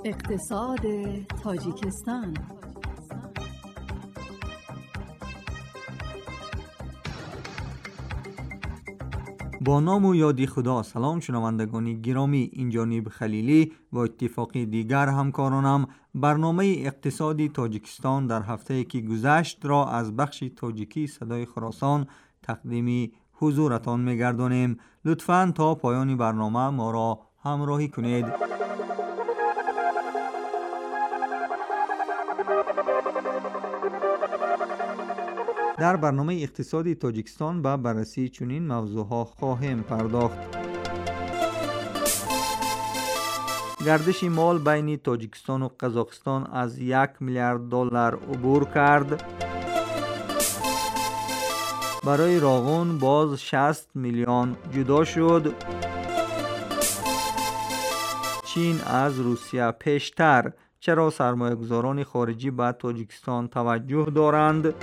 اقتصاد تاجیکستان. با نام و یادی خدا. سلام شنوندگان گرامی، این جانب خلیلی با اتفاقی دیگر همکارانم برنامه اقتصادی تاجیکستان در هفته که گذشت را از بخش تاجیکی صدای خراسان تقدیم حضورتان می‌گردانیم. لطفاً تا پایان برنامه ما را همراهی کنید. در برنامه اقتصادی تاجیکستان به بررسی چنین موضوعها خواهیم پرداخت. گردش مال بین تاجیکستان و قزاقستان از 1 میلیارد دلار عبور کرد. برای راغون باز 60 میلیون جدا شد. چین از روسیه پیشتر. چرا سرمایه‌گذاران خارجی به تاجیکستان توجه دارند؟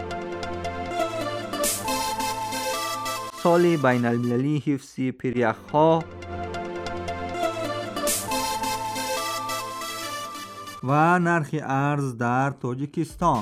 سال بین المللی حفظ پریخ‌ها و نرخ ارز در تاجیکستان.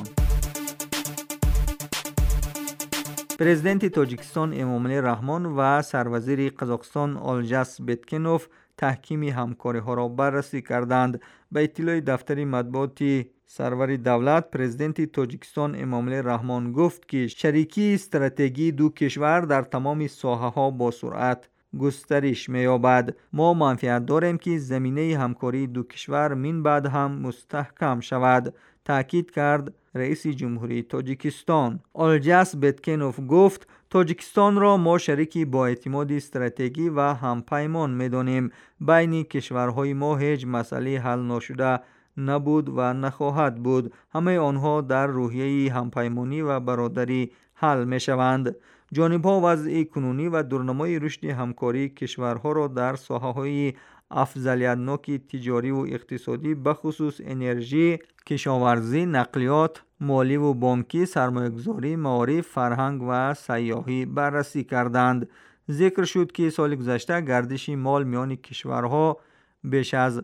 پرزیدنت تاجیکستان امامعلی رحمان و سروزیر قزاقستان آلژاس بیتکنوف تحکیم همکاری ها را بررسی کردند. به اطلاع دفتر مطبوعاتی سرور دولت، پرزیدنت تاجیکستان امامعلی رحمان گفت که شریکی استراتژی دو کشور در تمام ساحه‌ها با سرعت گسترش می‌یابد. ما منفعت داریم که زمینه همکاری دو کشور من بعد هم مستحکم شود، تاکید کرد رئیس جمهوری تاجیکستان. آلژاس بیتکنوف گفت تاجیکستان را ما شریکی با اعتماد استراتژی و همپیمان می‌دانیم. بین کشورهای ما هیچ مسئله حل نشده نبود و نخواهد بود. همه آنها در روحیه همپیمانی و برادری حل می‌شوند. جانب‌ها وضع کنونی و دورنمای رشد همکاری کشورها را در ساحه‌های افضلیت‌ناک تجاری و اقتصادی بخصوص انرژی، کشاورزی، نقلیات، مالی و بانکی، سرمایه‌گذاری، معارف، فرهنگ و سیاحی بررسی کردند. ذکر شد که سال گذشته گردش مال میان کشورها بیش از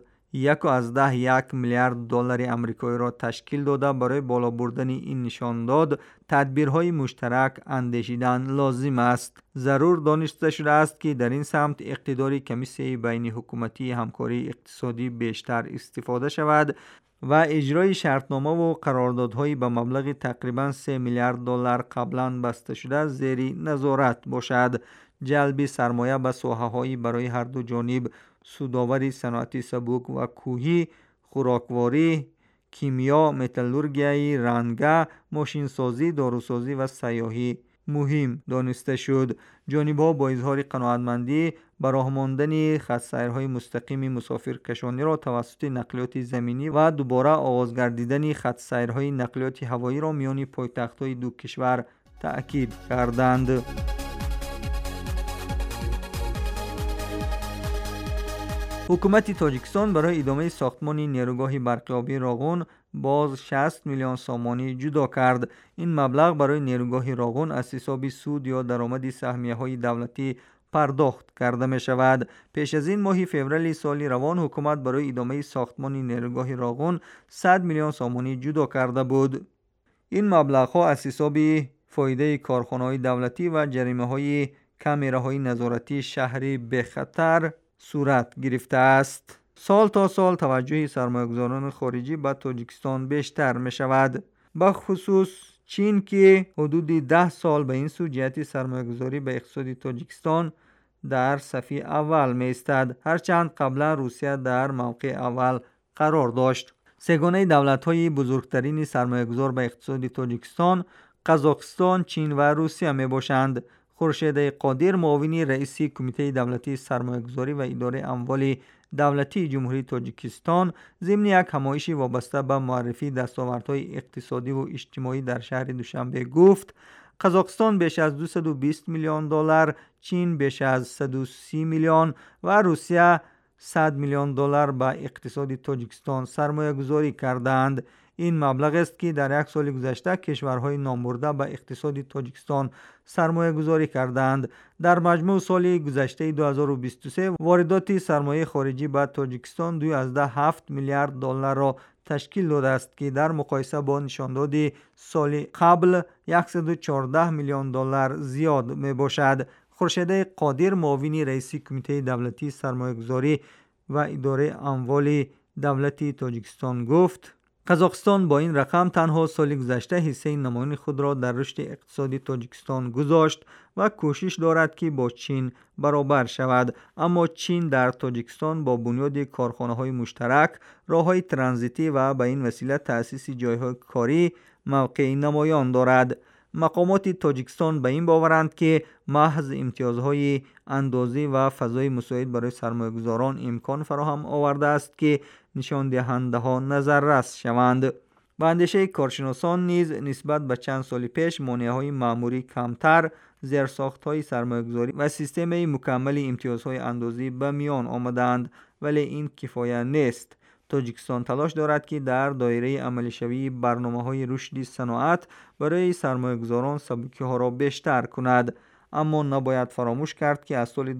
1.1 میلیارد دلار آمریکایی را تشکیل داده. برای بالا بردن این نشان داد تدبیرهای مشترک اندیشیدن لازم است. ضرور دانسته شده است که در این سمت اقتدار کمیسیون بین حکومتی همکاری اقتصادی بیشتر استفاده شود و اجرای شرطنامه و قراردادهای به مبلغ تقریبا 3 میلیارد دلار قبلا بسته شده زیر نظارت باشد. جلب سرمایه به ساحه‌های برای هر دو جانب سودآوری، صنعت سبک و کوهی، خوراکواری، کیمیا، متالورگی، رنگه، ماشینسازی، داروسازی و سیاحی مهم دانسته شد. جانب‌ها با اظهار قناعتمندی به راه ماندن خط‌سیرهای مستقیم مسافرکشانی را توسط نقلیات زمینی و دوباره آغاز گردیدن خط‌سیرهای نقلیات هوایی را میان پایتخت‌های دو کشور تأکید کردند. حکومت تاجیکستان برای ادامه ساختمان نیروگاه برقیابی راغون باز 60 میلیون سامانی جدا کرد. این مبلغ برای نیروگاه راغون از حساب سود یا درآمد سهمیه‌های دولتی پرداخت کرده می شود. پیش از این ماه فوریه سال روان حکومت برای ادامه ساختمان نیروگاه راغون 100 میلیون سامانی جدا کرده بود. این مبلغ‌ها از حساب فایده کارخانه‌های دولتی و جریمه‌های کامراهای نظارتی شهری به خطر صورت گرفته است. سال تا سال توجه سرمایه‌گذاران خارجی به تاجیکستان بیشتر می شود. به خصوص چین که حدود 10 سال به این سو جهت سرمایه‌گذاری به اقتصاد تاجیکستان در صف اول می ایستد، هرچند قبلا روسیه در موقع اول قرار داشت. سگانه دولت‌های بزرگترین سرمایه‌گذار به اقتصاد تاجیکستان قزاقستان، چین و روسیه می باشند. خورشید قادر، معاون رئیس کمیته دولتی سرمایه‌گذاری و اداره اموال دولتی جمهوری تاجیکستان، ضمن یک همایش وابسته به معرفی دستاوردهای اقتصادی و اجتماعی در شهر دوشنبه گفت قزاقستان بیش از 220 میلیون دلار، چین بیش از 130 میلیون و روسیه 100 میلیون دلار به اقتصاد تاجیکستان سرمایه گذاری کردند. این مبلغ است که در یک سال گذشته کشورهای نامبرده به اقتصاد تاجیکستان سرمایه گذاری کردند. در مجموع سال گذشته 2023 واردات سرمایه خارجی به تاجیکستان 2.7 میلیارد دلار را تشکیل داده است که در مقایسه با نشانداد سال قبل 114 میلیون دلار زیاد می باشد. خورشید قادر، معاون رئیس کمیته دولتی سرمایه‌گذاری و اداره اموال دولتی تاجیکستان گفت: قزاقستان با این رقم تنها سال گذشته حصه نمایان خود را در رشد اقتصادی تاجیکستان گذاشت و کوشش دارد که با چین برابر شود. اما چین در تاجیکستان با بنیاد کارخانه‌های مشترک، راه‌های ترانزیتی و به این وسیله تأسیس جای‌های کاری موقع نمایان دارد. مقامات تاجیکستان به این باورند که محض امتیازهای اندازی و فضای مساعد برای سرمایه‌گذاران امکان فراهم آورده است که نشان دهنده ها نظررس شوند. به اندیشه کارشناسان نیز نسبت به چند سال پیش مانع‌های مأموری کمتر، زیرساخت‌های سرمایه‌گذاری و سیستم مکمل امتیازهای اندازی به میان آمدند، ولی این کفایت نیست. تاجیکستان تلاش دارد که در دایره عملی شوی برنامه‌های رشد صنعت برای سرمایه‌گذاران سبکی‌ها را بیشتر کند. اما نباید فراموش کرد که از سال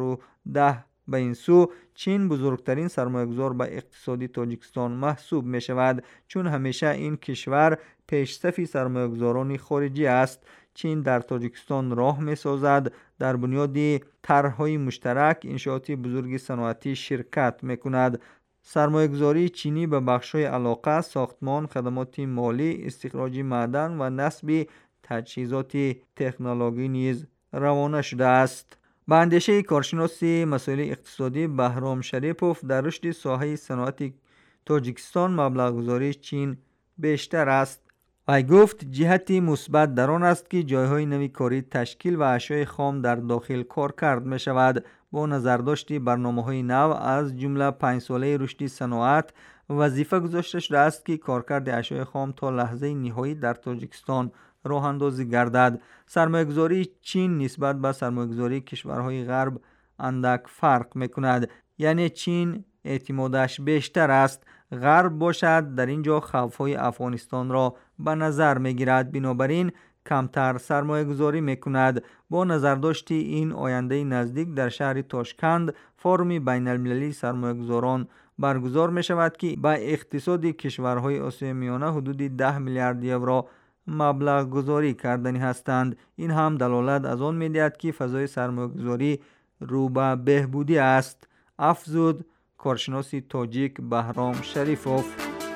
2010 به این سو چین بزرگترین سرمایه‌گذار به اقتصاد تاجیکستان محسوب می شود، چون همیشه این کشور پیشصف سرمایه‌گذاران خارجی است. چین در تاجیکستان راه می سازد، در بنیاد طرح‌های مشترک انشاءات بزرگ صنعتی شرکت می کند. سرمایه‌گذاری چینی به بخش‌های علاقه، ساختمان، خدمات مالی، استخراج معدن و نصب تجهیزات تکنولوژی نیز روانه شده است. به اندیشه کارشناس مسائل اقتصادی بهرام شریپوف، در رشد ساحه صنعت تاجیکستان مبلغ‌گذاری چین بیشتر است. وی گفت جهت مثبت در آن است که جایهای نوی کاری تشکیل و اشیاء خام در داخل کار کرد می شود. با نظرداشت برنامه‌های نو از جمله 5 ساله رشد صنعت، وظیفه گذاشته شده است که کارکرد اشیاء خام تا لحظه نهایی در تاجیکستان راه اندازی گردد. سرمایه‌گذاری چین نسبت به سرمایه‌گذاری کشورهای غرب اندک فرق می‌کند، یعنی چین اعتمادش بیشتر است. غرب باشد در اینجا خوف‌های افغانستان را به نظر می‌گیرد، بنابراین کمتر سرمایه‌گذاری می‌کند. با نظرداشت این آینده نزدیک در شهر تاشکند فورم بین‌المللی سرمایه‌گذاران برگزار می‌شود که به اقتصاد کشورهای آسیای میانه حدود 10 میلیارد یورو مبلغ گذاری کردنی هستند. این هم دلالت از آن می‌دهد که فضای سرمایه‌گذاری رو به بهبودی است، افزود کارشناس تاجیک بهرام شریفوف.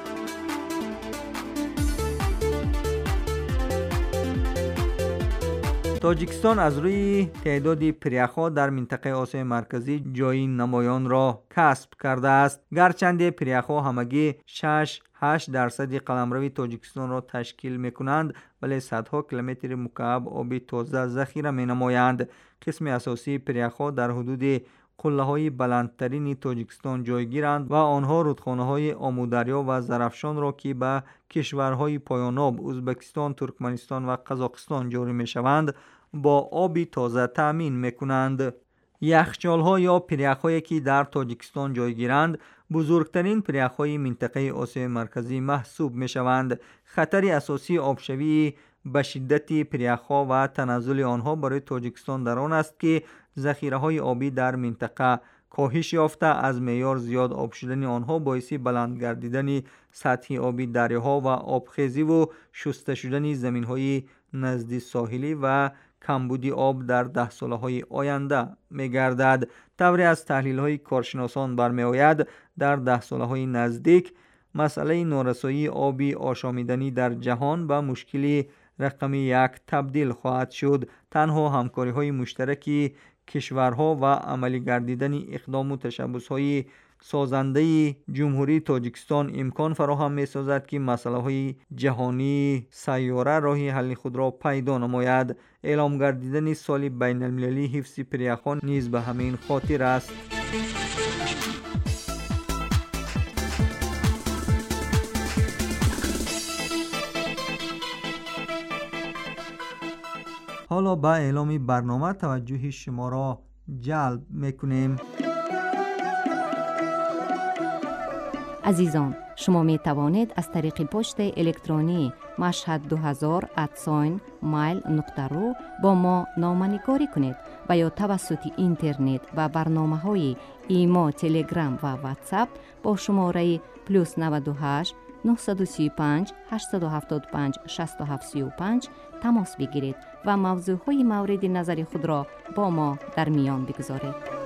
تاجیکستان از روی تعداد پریخ‌ها در منطقه آسیای مرکزی جای نمایان را کسب کرده است. گرچند پریخ‌ها همگی 6-8% قلمرو تاجیکستان را تشکیل می‌کنند، ولی صدها کیلومتر مکعب آب تازه ذخیره می‌نمایند. قسم اساسی پریخ‌ها در حدود قله‌های بلندترین تاجیکستان جایگیرند و آنها رودخانه‌های آمودریا و زرافشان را که به کشورهای پایان‌آب ازبکستان، ترکمنستان و قزاقستان جاری می‌شوند با آب تازه تأمین می‌کنند. یخچال‌ها یا پریخ‌هایی که در تاجیکستان جایگیرند بزرگترین پریخ‌های منطقه آسیای مرکزی محسوب می‌شوند. خطر اساسی آبشوی به شدت پریخ‌ها و تنزل آنها برای تاجیکستان در آن است که ذخیره‌های آبی در منطقه کاهش یافته، از معیار زیاد آب شدن آنها باعث بلند گردیدن سطح آبی دریاها و آبخیزی و شسته شدن زمین‌های نزد ساحلی و کمبود آب در 10 سالهای آینده می‌گردد. طوری از تحلیل‌های کارشناسان برمی‌آید در 10 سالهای نزدیک مسئله نارسایی آبی آشامیدنی در جهان به مشکل رقم 1 تبدیل خواهد شد. تنها همکاری‌های مشترک کشورها و عملی گردیدن اقدام و تشبس‌های سازنده جمهوری تاجیکستان امکان فراهم می‌سازد که مسائل جهانی سیاره راه حل خود را پیدا نماید. اعلام گردیدن سال بین‌المللی حفظ پریخ‌ها نیز به همین خاطر است. حالا به اعلام برنامه توجه شما را جلب می‌کنیم. عزیزان، شما می توانید از طریق پست الکترونی mashhad2000@mail.ru با ما نامه‌نگاری کنید و یا توسط اینترنت و برنامه‌های ایما، تلگرام و واتساپ با شماره +98 935 875 6735 تماس بگیرید و موضوعهای مورد نظر خود را با ما در میان بگذارید.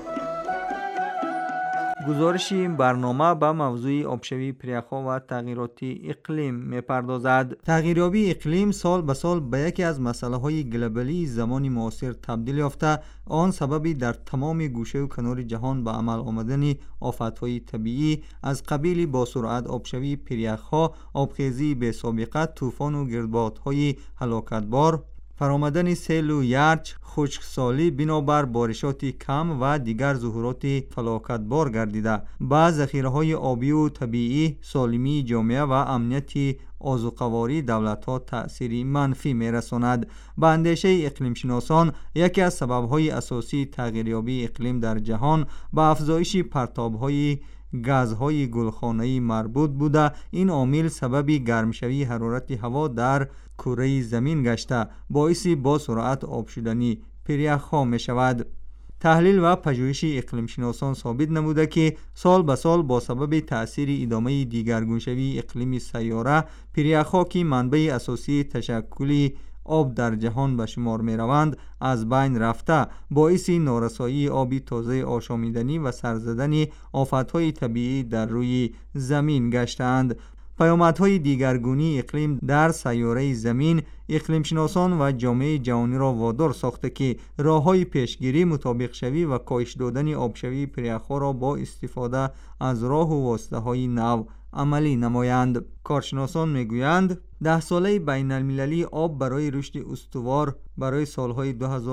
گزارش این برنامه به موضوع آبشوی پریخ‌ها و تغییرات اقلیم می‌پردازد. تغییریابی اقلیم سال به سال به یکی از مسائل گلوبالی زمان معاصر تبدیل یافته، آن سببی در تمام گوشه و کنار جهان به عمل آمدن آفت‌های طبیعی از قبیل با سرعت آبشوی پریخ‌ها، آبخیزی بی سابقه، طوفان و گردبادهای هلاکتبار، فرآمدن سیل و یرچ، خشکسالی بنابر بارشات کم و دیگر ظهورات فلاکتبار گردیده به ذخیره‌های آبی و طبیعی، سالمی جامعه و امنیت آذوقه‌واری دولت‌ها تأثیر منفی می‌رساند. به اندیشه اقلیم‌شناسان یکی از سبب‌های اساسی تغییریابی اقلیم در جهان به افزایش پرتاب‌های گازهای گلخانه‌ای مربوط بوده. این عامل سبب گرمشوی حرارت هوا در کره زمین گشته باعث با سرعت آب شدنی پریخ‌ها می شود. تحلیل و پژوهش اقلیم‌شناسان ثابت نموده که سال به سال با سبب تأثیر ادامه دیگرگونشوی اقلیم سیاره، پریخ‌ها که منبع اساسی تشکل آب در جهان به شمار می روند از بین رفته، باعث نارسایی آبی تازه آشامیدنی و سرزدن آفت‌های طبیعی در روی زمین گشتند. پیامدهای دیگرگونی اقلیم در سیاره زمین اقلیم‌شناسان و جامعه جهانی را وادار ساخته که راه‌های پیشگیری، مطابق شوی و کاهش دادن آبشوی پریخ‌ها را با استفاده از راه و واسطه‌های نو عملی نمایند. کارشناسان میگویند 10 ساله بین المللی آب برای رشد استوار برای سالهای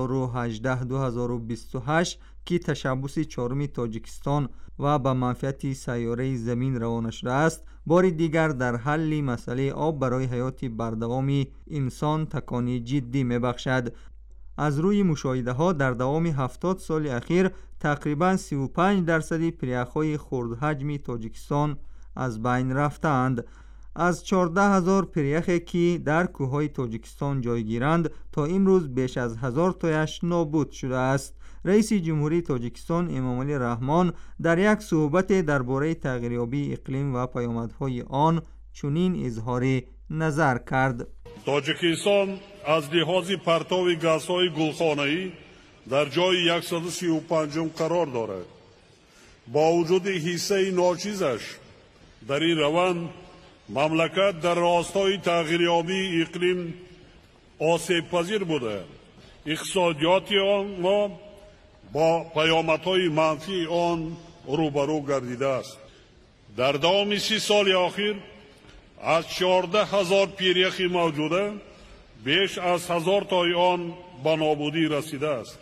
2018-2028 که تشبث چهارم تاجیکستان و به منفعت سیاره زمین روانه شده است، بار دیگر در حل مسئله آب برای حیات بردوام انسان تکانی جدی میبخشد. از روی مشاهده ها در دوام 70 سال اخیر تقریباً 35% پریخ‌های خردحجم تاجیکستان از بین رفتند. از 14,000 پریخی که در کوههای تاجیکستان جایگیرند تا امروز بیش از 1000 تایش نابود شده است. رئیس جمهوری تاجیکستان امامعلی رحمان در یک صحبت درباره تغییریابی اقلیم و پیامدهای آن چنین اظهار نظر کرد: تاجیکستان از لحاظ پرتاب گازهای گلخانه‌ای در جای 135 قرار دارد. با وجود حصه ناچیزش در این روند، مملکت در راستای تغییریابی اقلیم آسیب پذیر بوده. اقتصادیات آن با پیامدهای منفی آن روبرو گردیده است. در دوام 30 سال اخیر از 14,000 پریخ موجوده بیش از 1000 تای آن به نابودی رسیده است.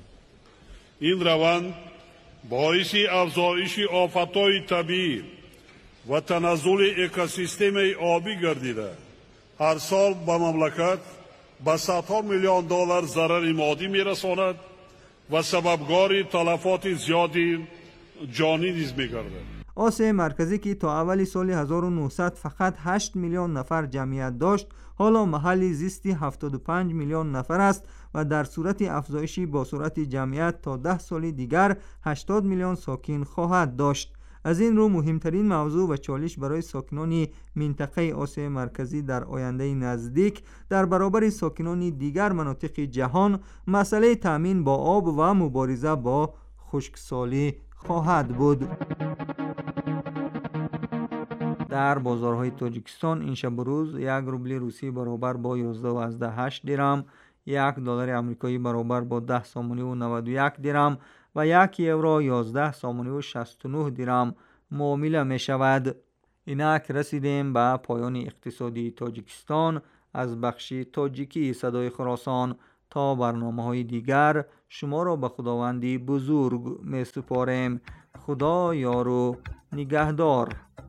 این روند باعث افزایش آفت‌های طبیعی و تنزل اکوسیستم آبی گردیده. هر سال به مملکت به صدها میلیون دلار ضرر مادی میرساند و سببگار تلفات زیادی جانی نیز میگردد. آسیا مرکزی که تا اول سال 1900 فقط 8 میلیون نفر جمعیت داشت، حالا محل زیستی 75 میلیون نفر است و در صورت افزایشی با سرعت جمعیت تا 10 سال دیگر 80 میلیون ساکن خواهد داشت. از این رو مهمترین موضوع و چالش برای ساکنان منطقه آسیا مرکزی در آینده نزدیک در برابر ساکنان دیگر مناطق جهان مسئله تامین با آب و مبارزه با خشکسالی خواهد بود. در بازارهای تاجیکستان این شب و روز 1 روبل روسی برابر با 11.8 درم، 1 دلار آمریکایی برابر با 10 سامانی و 91 درم و 1 یورو 11 سامانی و 69 درم معامله می شود. اینک رسیدیم به پایان اقتصادی تاجیکستان از بخش تاجیکی صدای خراسان. تا برنامه‌های دیگر شما را به خداوندی بزرگ می سپاریم. خدا یار و نگهدار.